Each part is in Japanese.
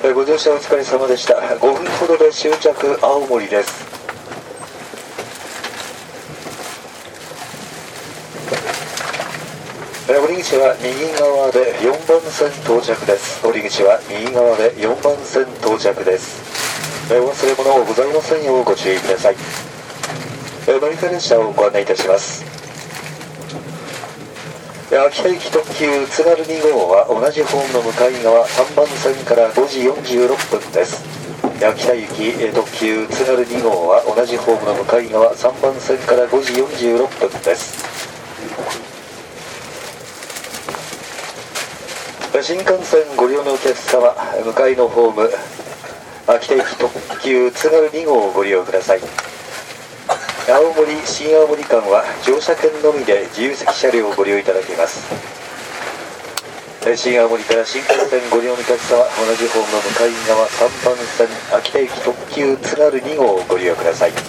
ご乗車お疲れ様でした。5分ほどで終着青森です。降り口は右側で4番線到着です。降り口は右側で4番線到着です。お忘れ物ございませんようご注意ください。乗り換え列車をご案内いたします。秋田行き特急津軽2号は同じホームの向かい側3番線から5時46分です。秋田行き特急津軽2号は同じホームの向かい側3番線から5時46分です。新幹線ご利用のお客様、向かいのホーム秋田行き特急津軽2号をご利用ください。青森新青森間は乗車券のみで自由席車両をご利用いただけます。新青森から新幹線ご利用のお客様、同じホームの向かい側3番線秋田行き特急津軽2号をご利用ください。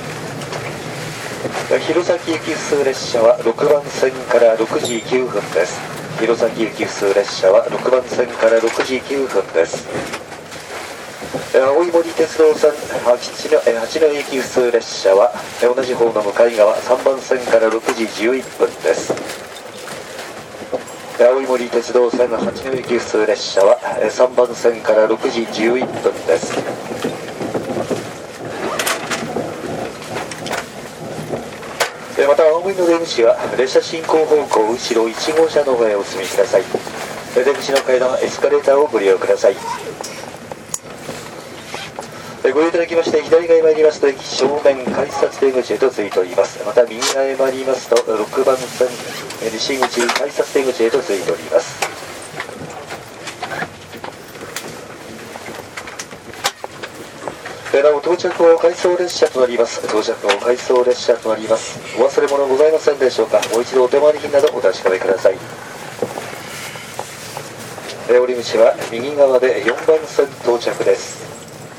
弘前行き普通列車は6番線から6時9分です。弘前行き普通列車は6番線から6時9分です。青い森鉄道線八戸行き普通列車は同じホームの向かい側3番線から6時11分です。青い森鉄道線八戸行き普通列車は3番線から6時11分です。また青森の出口は列車進行方向後ろ1号車の方へお進みください。出口の階段エスカレーターをご利用ください。ご利用いただきまして、左側へ参りますと駅正面改札出口へと続いております。また右側へ参りますと6番線西口改札出口へと続いております。なお到着後回送列車となります。到着後回送列車となります。お忘れ物ございませんでしょうか。もう一度お手回り品などお確かめください。降り口は右側で4番線到着です。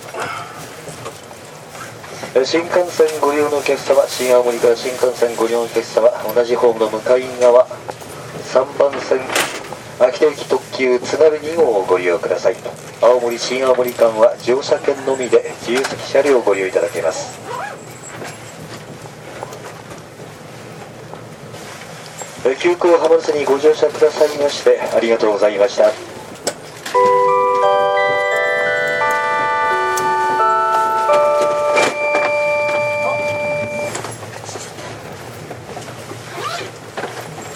新幹線ご利用のお客様、新青森から新幹線ご利用のお客様、同じホームの向かい側3番線秋田行き特急津軽2号をご利用ください。青森新青森間は乗車券のみで自由席車両をご利用いただけます。急行浜松にご乗車くださいましてありがとうございました。